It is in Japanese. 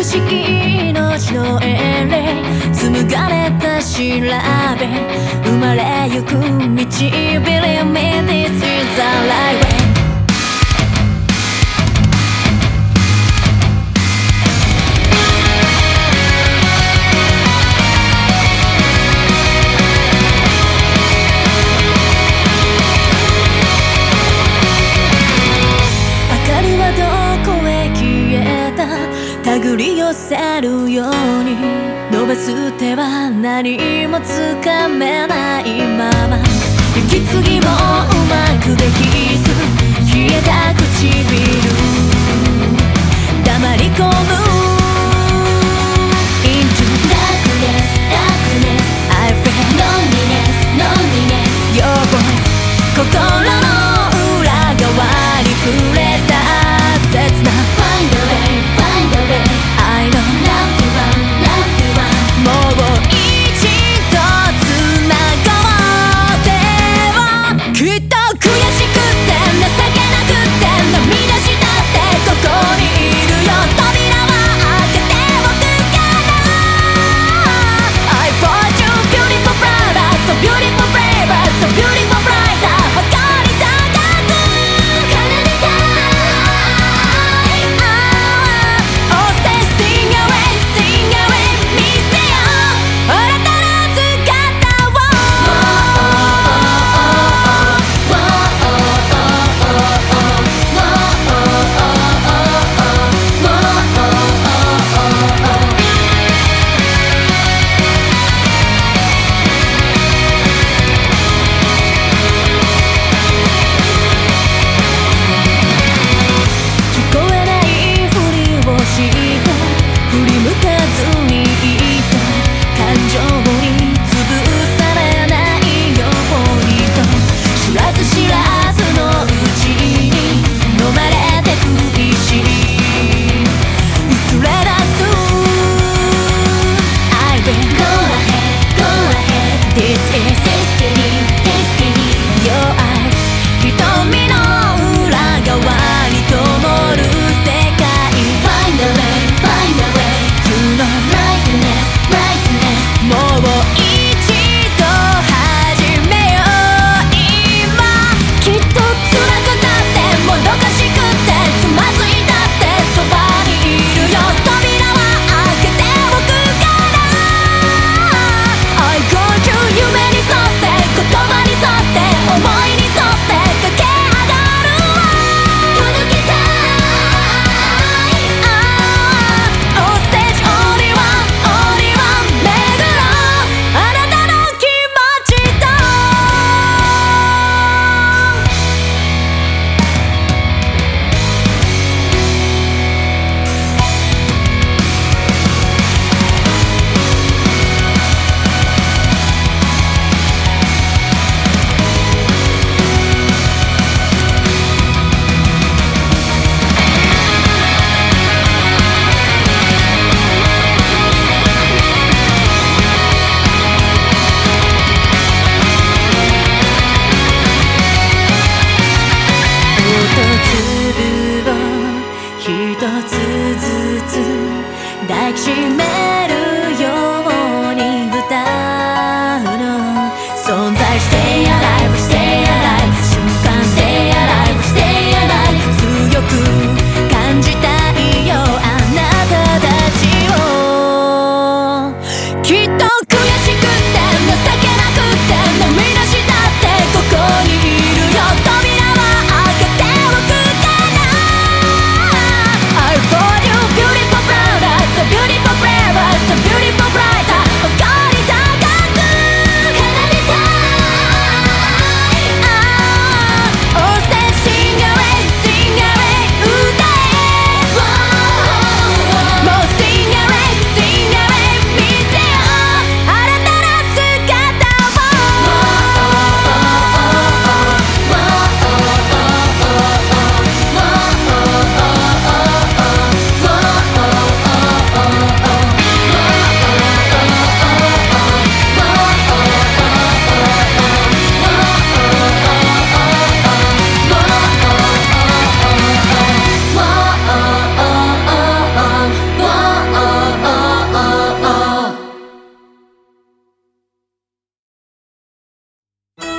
美しき命の英霊紡がれた調べ生まれゆく道 Believe me this is the right way手繰り寄せるように伸ばす手は何もつかめないまま息継ぎもうまくできず冷えた唇黙り込む Into darkness, darkness I feel loneliness, loneliness Your voice 心の裏側に触れた切な Find a way, find a way I know love to run, love to run もう一度繋がってはきっと悔しくて情けなくて涙したってここにいるよ扉は開けておくから I brought you beautiful flowers so beautiful flavors so beautiful brighter 誇り高く奏でた一つずつ抱きしめ